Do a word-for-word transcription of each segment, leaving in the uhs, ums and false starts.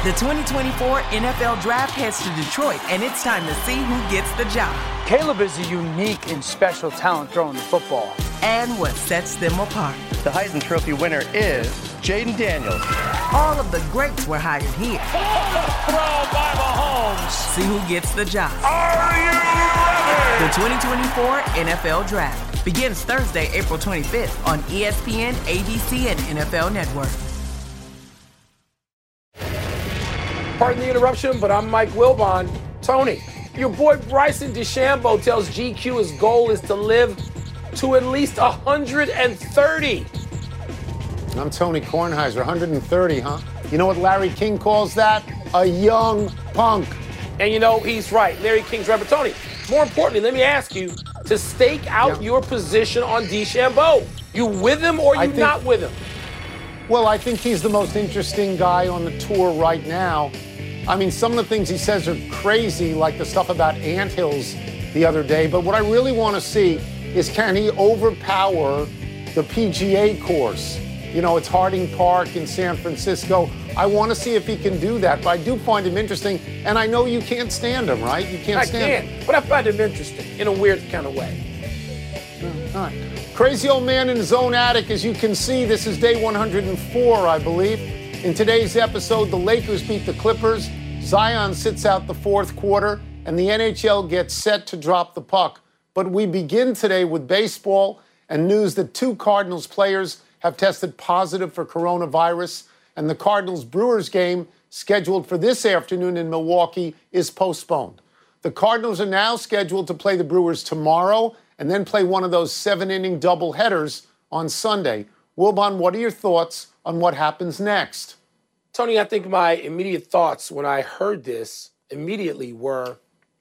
The twenty twenty-four N F L Draft heads to Detroit, and it's time to see who gets the job. Caleb is a unique and special talent throwing the football. And what sets them apart. The Heisman Trophy winner is Jaden Daniels. All of the greats were hired here. Throw by Mahomes. See who gets the job. Are you ready? The twenty twenty-four N F L Draft begins Thursday, April twenty-fifth on E S P N, A B C, and N F L Network. Pardon the interruption, but I'm Mike Wilbon. Tony, your boy Bryson DeChambeau tells G Q his goal is to live to at least one hundred thirty. I'm Tony Kornheiser, one hundred thirty, huh? You know what Larry King calls that? A young punk. And you know, he's right. Larry King's right. But Tony, more importantly, let me ask you to stake out yeah. your position on DeChambeau. You with him or you think, not with him? Well, I think he's the most interesting guy on the tour right now. I mean, some of the things he says are crazy, like the stuff about anthills the other day. But what I really want to see is, can he overpower the P G A course? You know, it's Harding Park in San Francisco. I want to see if he can do that. But I do find him interesting. And I know you can't stand him, right? You can't I stand can, him. But I find him interesting in a weird kind of way. All right. Crazy old man in his own attic. As you can see, this is day one hundred four, I believe. In today's episode, the Lakers beat the Clippers. Zion sits out the fourth quarter, and the N H L gets set to drop the puck. But we begin today with baseball and news that two Cardinals players have tested positive for coronavirus, and the Cardinals-Brewers game, scheduled for this afternoon in Milwaukee, is postponed. The Cardinals are now scheduled to play the Brewers tomorrow and then play one of those seven-inning doubleheaders on Sunday. Wilbon, what are your thoughts on what happens next? Tony, I think my immediate thoughts when I heard this immediately were,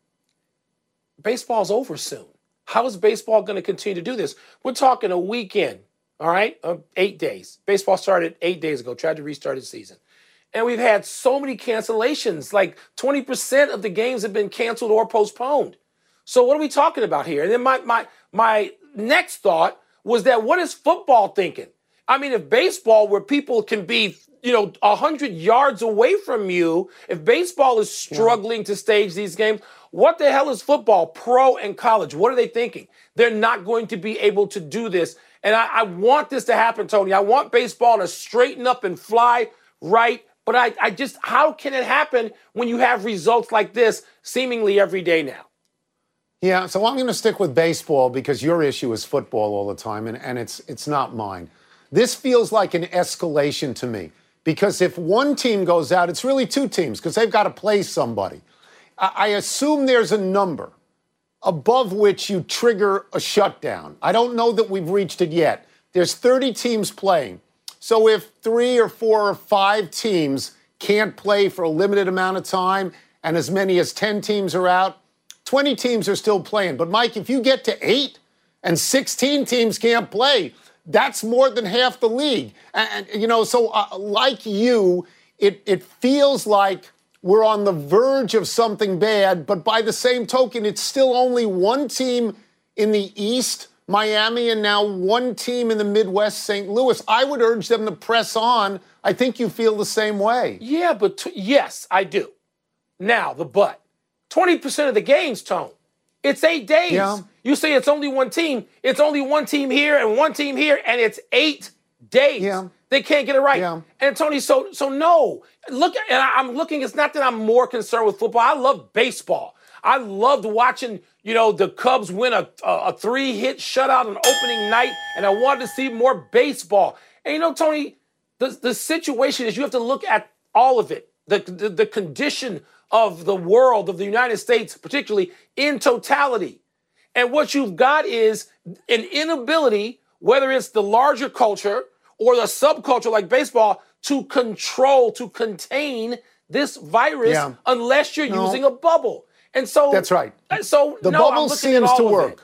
baseball's over soon. How is baseball going to continue to do this? We're talking a weekend, all right, uh, eight days. Baseball started eight days ago, tried to restart its season. And we've had so many cancellations, like twenty percent of the games have been canceled or postponed. So what are we talking about here? And then my my my next thought was that, what is football thinking? I mean, if baseball, where people can be, you know, one hundred yards away from you, if baseball is struggling yeah. to stage these games, what the hell is football, pro and college? What are they thinking? They're not going to be able to do this. And I, I want this to happen, Tony. I want baseball to straighten up and fly right. But I, I just, how can it happen when you have results like this seemingly every day now? Yeah, so I'm going to stick with baseball because your issue is football all the time, and, and it's it's not mine. This feels like an escalation to me. Because if one team goes out, it's really two teams because they've got to play somebody. I, I assume there's a number above which you trigger a shutdown. I don't know that we've reached it yet. There's thirty teams playing. So if three or four or five teams can't play for a limited amount of time and as many as ten teams are out, twenty teams are still playing. But, Mike, if you get to eight and sixteen teams can't play, that's more than half the league. And, and you know, so uh, like you, it, it feels like we're on the verge of something bad, but by the same token, it's still only one team in the East, Miami, and now one team in the Midwest, Saint Louis. I would urge them to press on. I think you feel the same way. Yeah, but t- yes, I do. Now, the but. twenty percent of the games, Tone. It's eight days. Yeah. You say it's only one team. It's only one team here and one team here, and it's eight days. Yeah. They can't get it right. Yeah. And Tony, so so no. Look, and I, I'm looking, it's not that I'm more concerned with football. I love baseball. I loved watching, you know, the Cubs win a, a, a three-hit shutout on opening night, and I wanted to see more baseball. And, you know, Tony, the, the situation is you have to look at all of it, the, the, the condition of the world, of the United States, particularly in totality. And what you've got is an inability, whether it's the larger culture or the subculture like baseball, to control, to contain this virus yeah. unless you're no. using a bubble. And so that's right. So the no, bubble seems to work.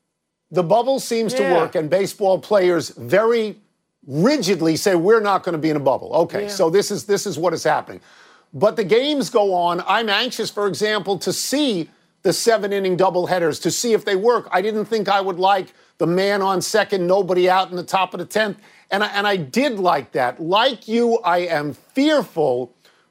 The bubble seems yeah. to work, and baseball players very rigidly say we're not going to be in a bubble. Okay, yeah. so this is this is what is happening. But the games go on. I'm anxious, for example, to see the seven-inning doubleheaders, to see if they work. I didn't think I would like the man on second, nobody out in the top of the tenth, and I, and I did like that. Like you, I am fearful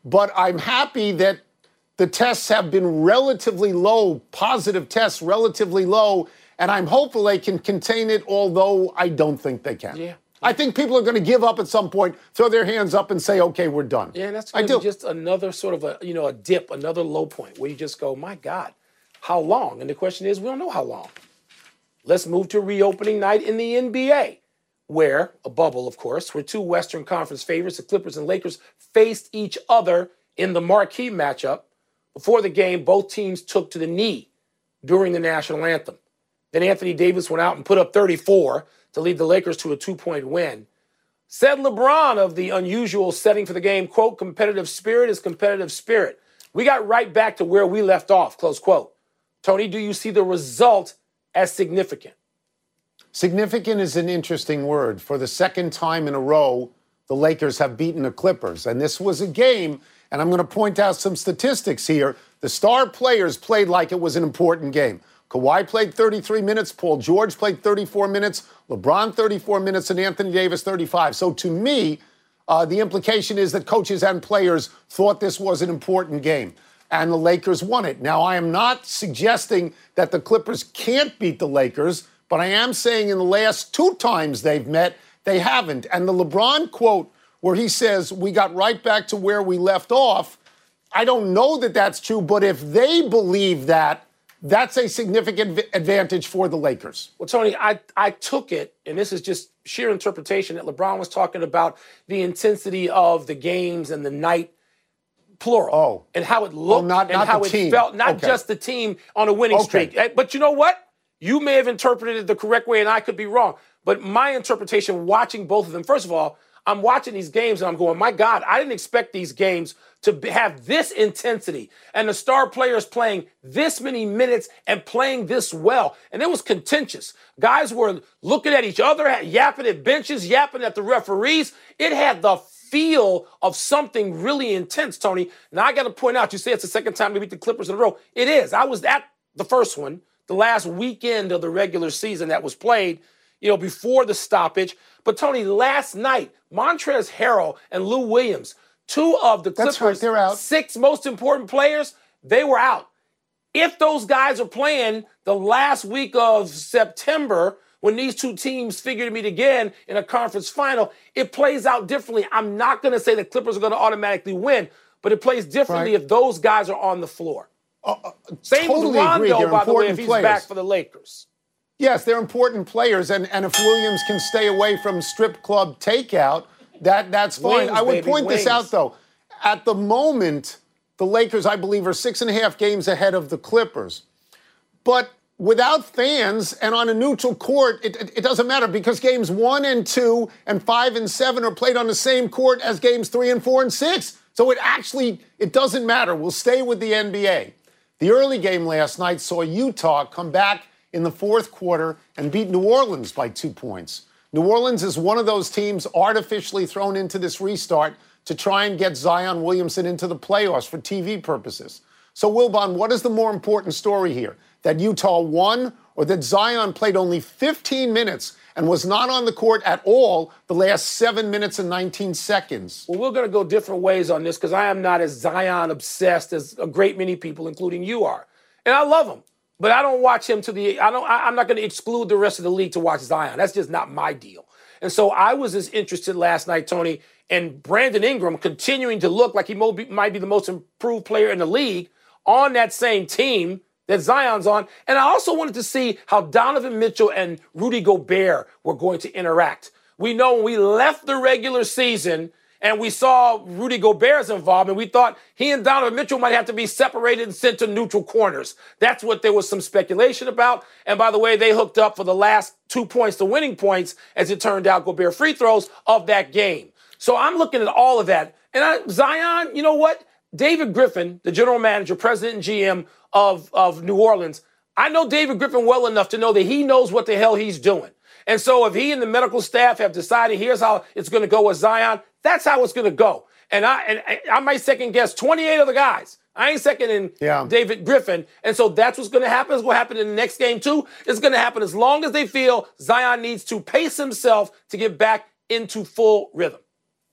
but I'm happy that the tests have been relatively low, positive tests relatively low, and I'm hopeful they can contain it, although I don't think they can. Yeah. I think people are going to give up at some point, throw their hands up and say, okay, we're done. Yeah, and that's going to be just another sort of a, you know, a dip, another low point where you just go, my God, how long? And the question is, we don't know how long. Let's move to reopening night in the N B A, where, a bubble, of course, where two Western Conference favorites, the Clippers and Lakers, faced each other in the marquee matchup. Before the game, both teams took to the knee during the national anthem. Then Anthony Davis went out and put up thirty-four to lead the Lakers to a two-point win. Said LeBron of the unusual setting for the game, quote, competitive spirit is competitive spirit. We got right back to where we left off, close quote. Tony, do you see the result as significant? Significant is an interesting word. For the second time in a row, the Lakers have beaten the Clippers. And this was a game, and I'm going to point out some statistics here. The star players played like it was an important game. Kawhi played thirty-three minutes. Paul George played thirty-four minutes. LeBron thirty-four minutes, and Anthony Davis thirty-five. So to me, uh, the implication is that coaches and players thought this was an important game, and the Lakers won it. Now, I am not suggesting that the Clippers can't beat the Lakers, but I am saying in the last two times they've met, they haven't. And the LeBron quote where he says, we got right back to where we left off, I don't know that that's true, but if they believe that, that's a significant v- advantage for the Lakers. Well, Tony, I, I took it, and this is just sheer interpretation, that LeBron was talking about the intensity of the games and the night, plural, oh. and how it looked oh, not, and not how the it team. felt, not okay. just the team on a winning okay. streak. But you know what? You may have interpreted it the correct way, and I could be wrong. But my interpretation, watching both of them, first of all, I'm watching these games and I'm going, my God, I didn't expect these games to be, have this intensity and the star players playing this many minutes and playing this well. And it was contentious. Guys were looking at each other, yapping at benches, yapping at the referees. It had the feel of something really intense, Tony. Now, I got to point out, you say it's the second time we beat the Clippers in a row. It is. I was at the first one, the last weekend of the regular season that was played, you know, before the stoppage. But, Tony, last night, Montrezl Harrell and Lou Williams, two of the That's Clippers' right, they're out. six most important players, they were out. If those guys are playing the last week of September, when these two teams figure to meet again in a conference final, it plays out differently. I'm not going to say the Clippers are going to automatically win, but it plays differently right. if those guys are on the floor. Uh, uh, Same totally with Rondo, by the way, if he's players. back for the Lakers. Yes, they're important players, and, and if Williams can stay away from strip club takeout, that, that's fine. Wings, I would baby, point wings. this out, though. At the moment, the Lakers, I believe, are six and a half games ahead of the Clippers. But without fans and on a neutral court, it, it, it doesn't matter because games one and two and five and seven are played on the same court as games three and four and six. So it actually, it doesn't matter. We'll stay with the N B A. The early game last night saw Utah come back in the fourth quarter and beat New Orleans by two points. New Orleans is one of those teams artificially thrown into this restart to try and get Zion Williamson into the playoffs for T V purposes. So, Wilbon, what is the more important story here? That Utah won or that Zion played only fifteen minutes and was not on the court at all the last seven minutes and nineteen seconds? Well, we're going to go different ways on this because I am not as Zion obsessed as a great many people, including you, are. And I love him. But I don't watch him to the, I don't, I, I'm not going to exclude the rest of the league to watch Zion. That's just not my deal. And so I was as interested last night, Tony, in Brandon Ingram continuing to look like he might be the most improved player in the league on that same team that Zion's on. And I also wanted to see how Donovan Mitchell and Rudy Gobert were going to interact. We know when we left the regular season and we saw Rudy Gobert's involvement, we thought he and Donovan Mitchell might have to be separated and sent to neutral corners. That's what there was some speculation about. And by the way, they hooked up for the last two points, the winning points, as it turned out, Gobert free throws of that game. So I'm looking at all of that. And I, Zion, you know what? David Griffin, the general manager, president and G M of, of New Orleans, I know David Griffin well enough to know that he knows what the hell he's doing. And so if he and the medical staff have decided here's how it's going to go with Zion, that's how it's going to go. And I and I might second guess twenty-eight other guys. I ain't seconding yeah. David Griffin. And so that's what's going to happen. It's going to happen in the next game, too. It's going to happen as long as they feel Zion needs to pace himself to get back into full rhythm.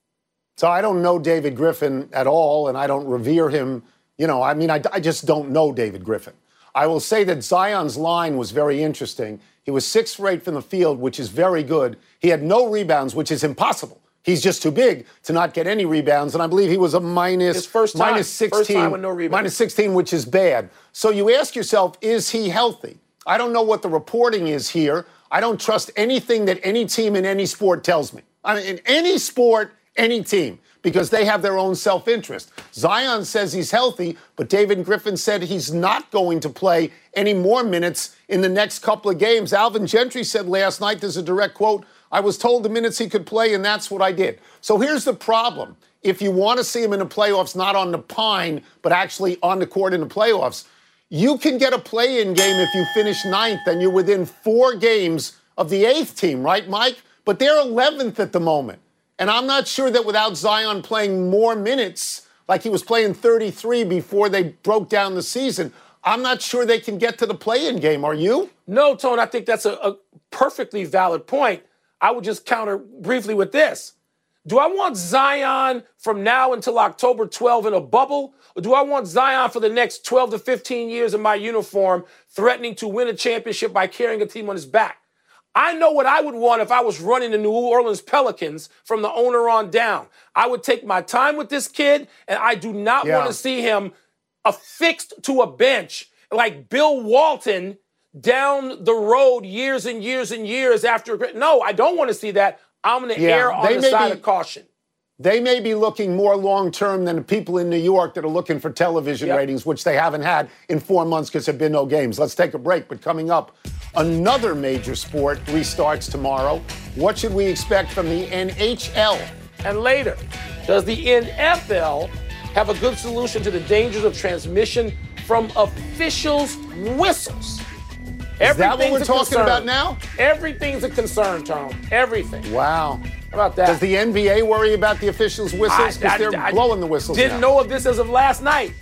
So I don't know David Griffin at all, and I don't revere him. You know, I mean, I, I just don't know David Griffin. I will say that Zion's line was very interesting. He was sixth rate from the field, which is very good. He had no rebounds, which is impossible. He's just too big to not get any rebounds, and I believe he was a minus, His first time. minus sixteen, First time with no rebounds. minus sixteen, which is bad. So you ask yourself, is he healthy? I don't know what the reporting is here. I don't trust anything that any team in any sport tells me. I mean, in any sport, any team, because they have their own self-interest. Zion says he's healthy, but David Griffin said he's not going to play any more minutes in the next couple of games. Alvin Gentry said last night, there's a direct quote, I was told the minutes he could play, and that's what I did. So here's the problem. If you want to see him in the playoffs, not on the pine, but actually on the court in the playoffs, you can get a play-in game if you finish ninth and you're within four games of the eighth team, right, Mike? But they're eleventh at the moment. And I'm not sure that without Zion playing more minutes, like he was playing thirty-three before they broke down the season, I'm not sure they can get to the play-in game. Are you? No, Tone, I think that's a, a perfectly valid point. I would just counter briefly with this. Do I want Zion from now until October twelfth in a bubble? Or do I want Zion for the next twelve to fifteen years in my uniform, threatening to win a championship by carrying a team on his back? I know what I would want if I was running the New Orleans Pelicans from the owner on down. I would take my time with this kid, and I do not yeah. want to see him affixed to a bench like Bill Walton down the road years and years and years after. No, I don't want to see that. I'm going to yeah, err on the side be, of caution. They may be looking more long-term than the people in New York that are looking for television yep. ratings, which they haven't had in four months because there have been no games. Let's take a break. But coming up, another major sport restarts tomorrow. What should we expect from the N H L? And later, does the N F L have a good solution to the dangers of transmission from officials' whistles? Is that what we're talking concern. about now? Everything's a concern, Tom. Everything. Wow. How about that? Does the N B A worry about the officials' whistles? Because they're I, blowing the whistles Didn't now. know of this as of last night.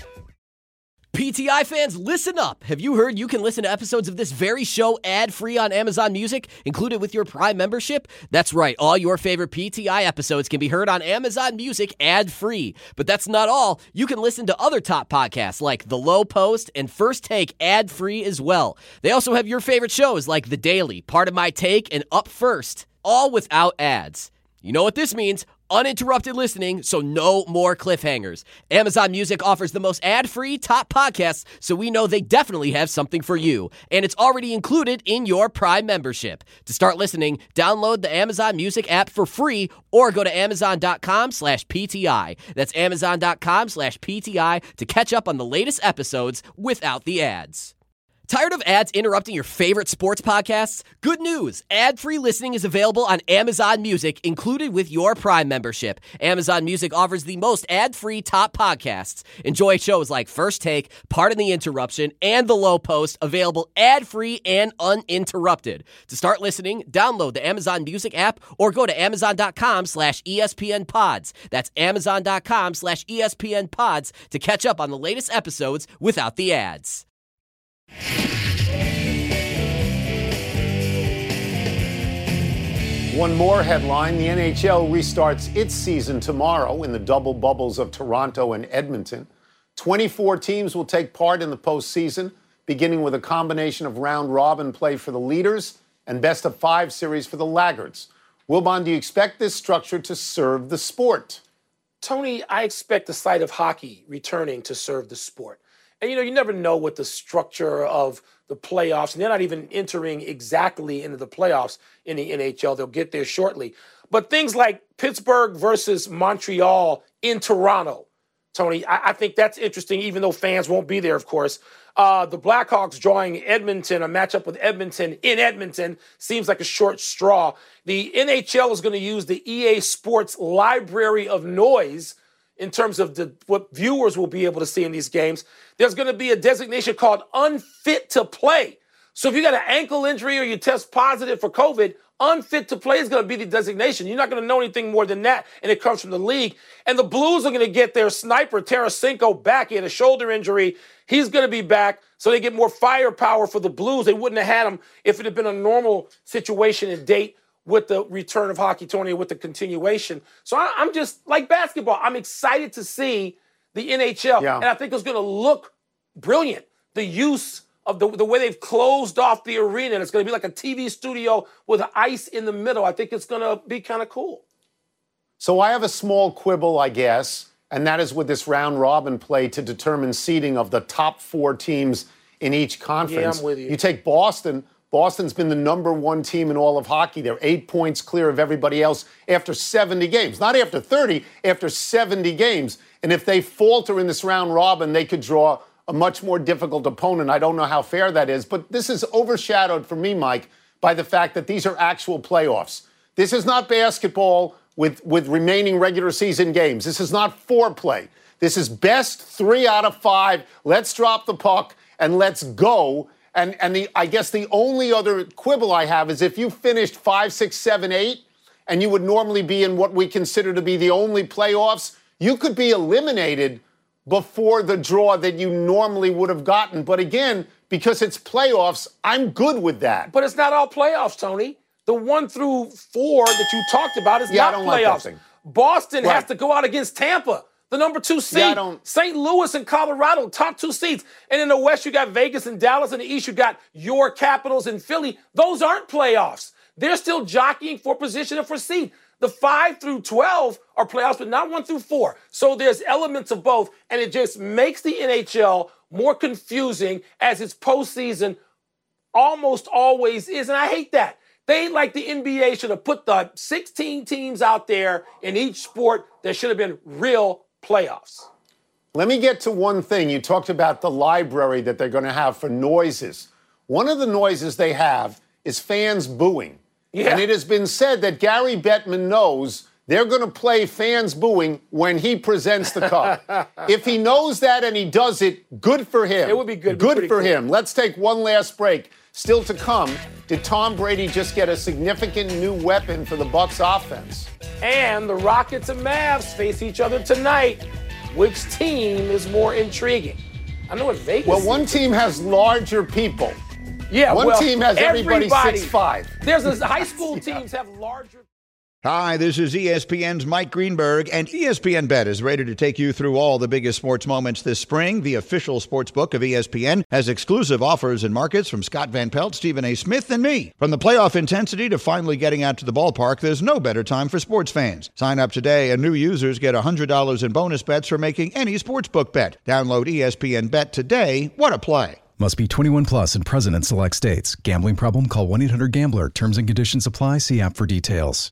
P T I fans, listen up. Have you heard you can listen to episodes of this very show ad-free on Amazon Music, included with your Prime membership? That's right. All your favorite P T I episodes can be heard on Amazon Music ad-free. But that's not all. You can listen to other top podcasts like The Low Post and First Take ad-free as well. They also have your favorite shows like The Daily, Part of My Take, and Up First, all without ads. You know what this means? Uninterrupted listening, so no more cliffhangers. Amazon Music offers the most ad-free top podcasts, so we know they definitely have something for you. And it's already included in your Prime membership. To start listening, download the Amazon Music app for free or go to amazon.com slash PTI. That's amazon.com slash PTI to catch up on the latest episodes without the ads. Tired of ads interrupting your favorite sports podcasts? Good news! Ad-free listening is available on Amazon Music, included with your Prime membership. Amazon Music offers the most ad-free top podcasts. Enjoy shows like First Take, Pardon the Interruption, and The Low Post, available ad-free and uninterrupted. To start listening, download the Amazon Music app or go to amazon.com slash ESPN pods. That's amazon.com slash ESPN pods to catch up on the latest episodes without the ads. One more headline. The N H L restarts its season tomorrow in the double bubbles of Toronto and Edmonton. twenty-four teams will take part in the postseason, beginning with a combination of round-robin play for the leaders and best-of-five series for the laggards. Wilbon, do you expect this structure to serve the sport? Tony, I expect the sight of hockey returning to serve the sport. And, you know, you never know what the structure of the playoffs, and they're not even entering exactly into the playoffs in the N H L. They'll get there shortly. But things like Pittsburgh versus Montreal in Toronto, Tony, I, I think that's interesting, even though fans won't be there, of course. Uh, the Blackhawks drawing Edmonton, a matchup with Edmonton in Edmonton, seems like a short straw. The N H L is going to use the E A Sports library of noise in terms of the, what viewers will be able to see in these games. There's going to be a designation called unfit to play. So if you got an ankle injury or you test positive for COVID, unfit to play is going to be the designation. You're not going to know anything more than that, and it comes from the league. And the Blues are going to get their sniper, Tarasenko, back. He had a shoulder injury. He's going to be back, so they get more firepower for the Blues. They wouldn't have had him if it had been a normal situation and date with the return of hockey, Tony, with the continuation. So I, I'm just, like basketball, I'm excited to see the N H L. Yeah. And I think it's going to look brilliant. The use of the, the way they've closed off the arena, and it's going to be like a T V studio with ice in the middle. I think it's going to be kind of cool. So I have a small quibble, I guess, and that is with this round robin play to determine seeding of the top four teams in each conference. Yeah, I'm with you. You take Boston. Boston's been the number one team in all of hockey. They're eight points clear of everybody else after seventy games. Not after thirty, after seventy games. And if they falter in this round robin, they could draw a much more difficult opponent. I don't know how fair that is, but this is overshadowed for me, Mike, by the fact that these are actual playoffs. This is not basketball with, with remaining regular season games. This is not foreplay. This is best three out of five. Let's drop the puck and let's go. And, and the, I guess the only other quibble I have is if you finished five, six, seven, eight, and you would normally be in what we consider to be the only playoffs, you could be eliminated before the draw that you normally would have gotten. But again, because it's playoffs, I'm good with that. But it's not all playoffs, Tony. The one through four that you talked about is Yeah, I not don't like that playoffs. thing. Boston Right. has to go out against Tampa, the number two seed. Yeah, I don't- Saint Louis and Colorado, top two seeds. And in the West, you got Vegas and Dallas. In the East, you got your Capitals and Philly. Those aren't playoffs. They're still jockeying for position and for seed. The five through twelve are playoffs, but not one through four. So there's elements of both, and it just makes the N H L more confusing as its postseason almost always is. And I hate that. They, like the N B A, should have put the sixteen teams out there in each sport. There should have been real playoffs. Let me get to one thing. You talked about the library that they're going to have for noises. One of the noises they have is fans booing. Yeah. And it has been said that Gary Bettman knows they're going to play fans booing when he presents the cup. If he knows that and he does it, good for him. It would be good. Good Pretty for cool. him. Let's take one last break. Still to come, did Tom Brady just get a significant new weapon for the Bucs offense? And the Rockets and Mavs face each other tonight. Which team is more intriguing? I know it's Vegas. Well, one team has larger people. yeah, One well, team has everybody everybody six five. There's a, high school teams have larger. Hi, this is E S P N's Mike Greenberg, and E S P N Bet is ready to take you through all the biggest sports moments this spring. The official sports book of E S P N has exclusive offers and markets from Scott Van Pelt, Stephen A. Smith, and me. From the playoff intensity to finally getting out to the ballpark, there's no better time for sports fans. Sign up today, and new users get one hundred dollars in bonus bets for making any sportsbook bet. Download E S P N Bet today. What a play. Must be twenty-one plus and present in select states. Gambling problem? Call one eight hundred gambler. Terms and conditions apply. See app for details.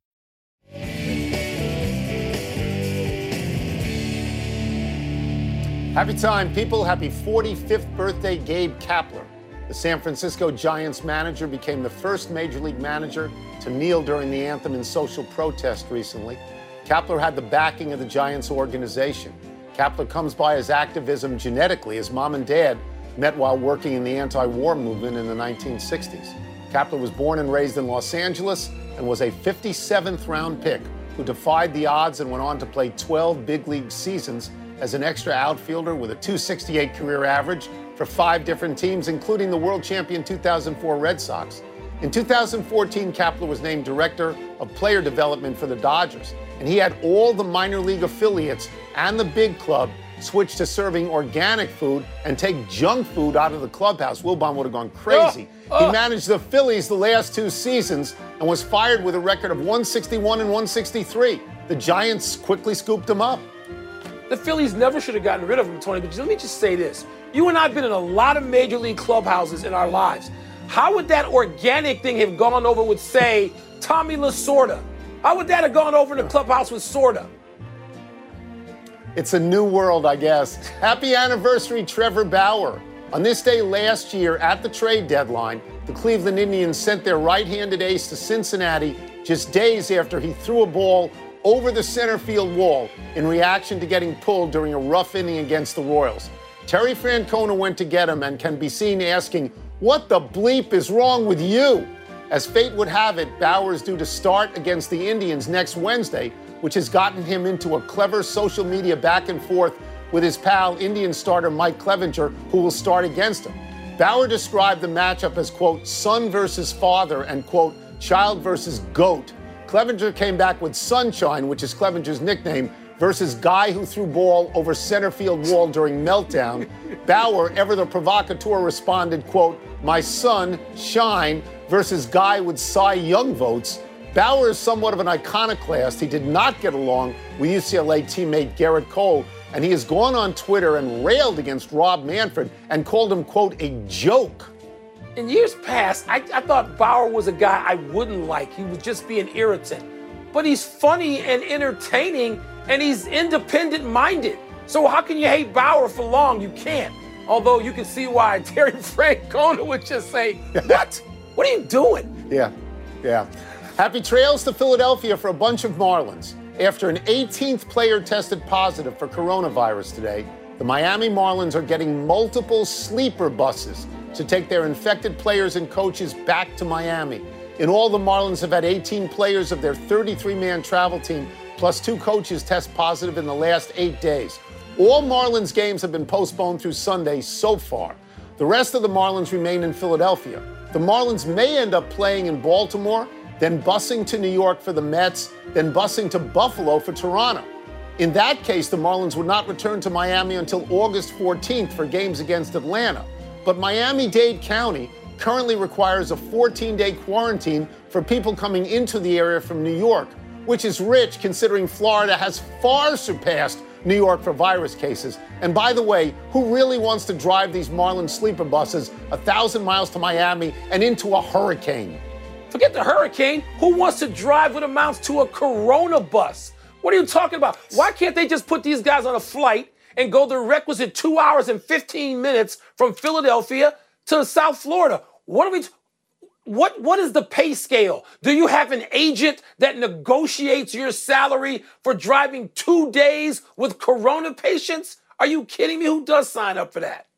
Happy time, people. Happy forty-fifth birthday, Gabe Kapler. The San Francisco Giants manager became the first Major League manager to kneel during the anthem in social protest recently. Kapler had the backing of the Giants organization. Kapler comes by his activism genetically. His mom and dad met while working in the anti-war movement in the nineteen sixties. Kapler was born and raised in Los Angeles and was a fifty-seventh round pick who defied the odds and went on to play twelve big league seasons as an extra outfielder with a two sixty-eight career average for five different teams, including the world champion two thousand four Red Sox. In two thousand fourteen, Kapler was named director of player development for the Dodgers, and he had all the minor league affiliates and the big club switch to serving organic food and take junk food out of the clubhouse. Wilbon would have gone crazy. Oh, oh. He managed the Phillies the last two seasons and was fired with a record of one sixty-one and one sixty-three. The Giants quickly scooped him up. The Phillies never should have gotten rid of him, Tony, but let me just say this. You and I have been in a lot of major league clubhouses in our lives. How would that organic thing have gone over with, say, Tommy Lasorda? How would that have gone over in the clubhouse with Sorda? It's a new world, I guess. Happy anniversary, Trevor Bauer. On this day last year, at the trade deadline, the Cleveland Indians sent their right-handed ace to Cincinnati just days after he threw a ball over the center field wall in reaction to getting pulled during a rough inning against the Royals. Terry Francona went to get him and can be seen asking, "What the bleep is wrong with you?" As fate would have it, Bauer is due to start against the Indians next Wednesday, which has gotten him into a clever social media back and forth with his pal, Indian starter Mike Clevenger, who will start against him. Bauer described the matchup as, quote, son versus father and, quote, child versus goat, Clevenger came back with Sunshine, which is Clevenger's nickname, versus guy who threw ball over center field wall during meltdown. Bauer, ever the provocateur, responded, quote, my son, Shine, versus guy with Cy Young votes. Bauer is somewhat of an iconoclast. He did not get along with U C L A teammate Garrett Cole, and he has gone on Twitter and railed against Rob Manfred and called him, quote, a joke. In years past, I, I thought Bauer was a guy I wouldn't like. He was just being irritant. But he's funny and entertaining, and he's independent-minded. So how can you hate Bauer for long? You can't. Although you can see why Terry Francona would just say, what? What are you doing? Yeah, yeah. Happy trails to Philadelphia for a bunch of Marlins. After an eighteenth player tested positive for coronavirus today, the Miami Marlins are getting multiple sleeper buses to take their infected players and coaches back to Miami. In all, the Marlins have had eighteen players of their thirty-three man travel team, plus two coaches test positive in the last eight days. All Marlins games have been postponed through Sunday so far. The rest of the Marlins remain in Philadelphia. The Marlins may end up playing in Baltimore, then busing to New York for the Mets, then busing to Buffalo for Toronto. In that case, the Marlins would not return to Miami until August fourteenth for games against Atlanta. But Miami-Dade County currently requires a fourteen day quarantine for people coming into the area from New York, which is rich considering Florida has far surpassed New York for virus cases. And by the way, who really wants to drive these Marlins sleeper buses a thousand miles to Miami and into a hurricane? Forget the hurricane. Who wants to drive what amounts to a Corona bus? What are you talking about? Why can't they just put these guys on a flight and go the requisite two hours and fifteen minutes from Philadelphia to South Florida? What are we, t- what, what is the pay scale? Do you have an agent that negotiates your salary for driving two days with Corona patients? Are you kidding me? Who does sign up for that?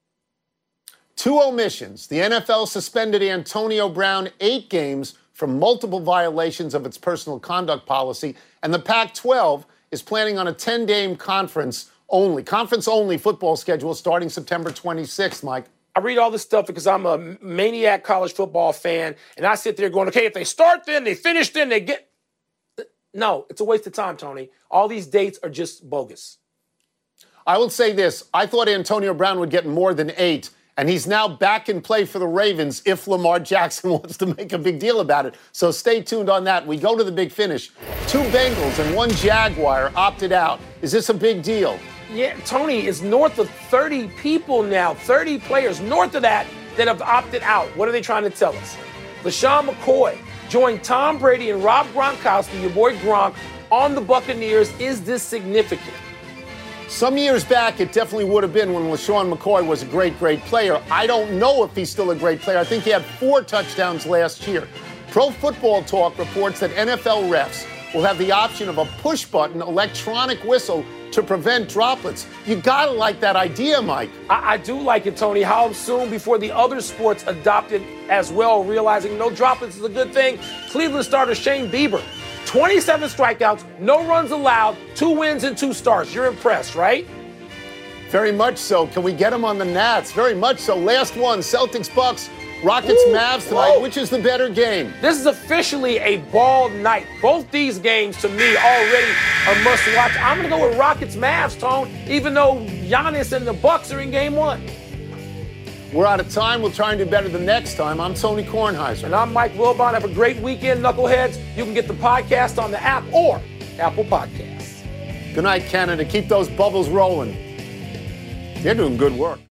Two omissions. The N F L suspended Antonio Brown eight games for multiple violations of its personal conduct policy, and the Pac twelve is planning on a ten-game conference only, conference-only football schedule starting September twenty-sixth, Mike. I read all this stuff because I'm a maniac college football fan, and I sit there going, okay, if they start then, they finish then, they get... No, it's a waste of time, Tony. All these dates are just bogus. I will say this. I thought Antonio Brown would get more than eight, and he's now back in play for the Ravens if Lamar Jackson wants to make a big deal about it. So stay tuned on that. We go to the big finish. Two Bengals and one Jaguar opted out. Is this a big deal? Yeah, Tony, it's north of thirty people now, thirty players north of that that have opted out. What are they trying to tell us? LaShawn McCoy joined Tom Brady and Rob Gronkowski, your boy Gronk, on the Buccaneers. Is this significant? Some years back, it definitely would have been when LaShawn McCoy was a great, great player. I don't know if he's still a great player. I think he had four touchdowns last year. Pro Football Talk reports that N F L refs will have the option of a push-button electronic whistle to prevent droplets. You gotta like that idea, Mike. I, I do like it, Tony. How soon before the other sports adopt it as well, realizing no droplets is a good thing? Cleveland starter Shane Bieber, twenty-seven strikeouts, no runs allowed, two wins and two starts. You're impressed, right? Very much so. Can we get him on the Nats? Very much so. Last one, Celtics Bucks. Rockets Ooh, Mavs tonight. Whoa. Which is the better game? This is officially a ball night. Both these games, to me, already are must-watch. I'm going to go with Rockets Mavs, Tone, even though Giannis and the Bucks are in game one. We're out of time. We'll try and do better the next time. I'm Tony Kornheiser. And I'm Mike Wilbon. Have a great weekend, Knuckleheads. You can get the podcast on the app or Apple Podcasts. Good night, Canada. Keep those bubbles rolling. You're doing good work.